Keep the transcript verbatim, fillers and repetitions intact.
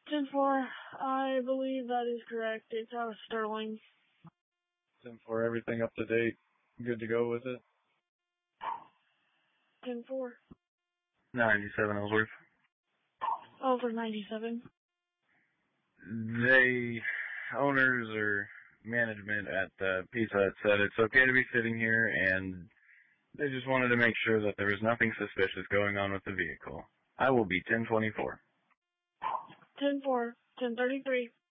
ten four, I believe that is correct. It's out of Sterling. ten four, everything up to date? Good to go with it? ten four. ninety-seven Ellsworth. Over ninety-seven. They, owners or management at the Pizza Hut said it's okay to be sitting here, and they just wanted to make sure that there was nothing suspicious going on with the vehicle. I will be ten twenty-four. ten four. ten thirty-three.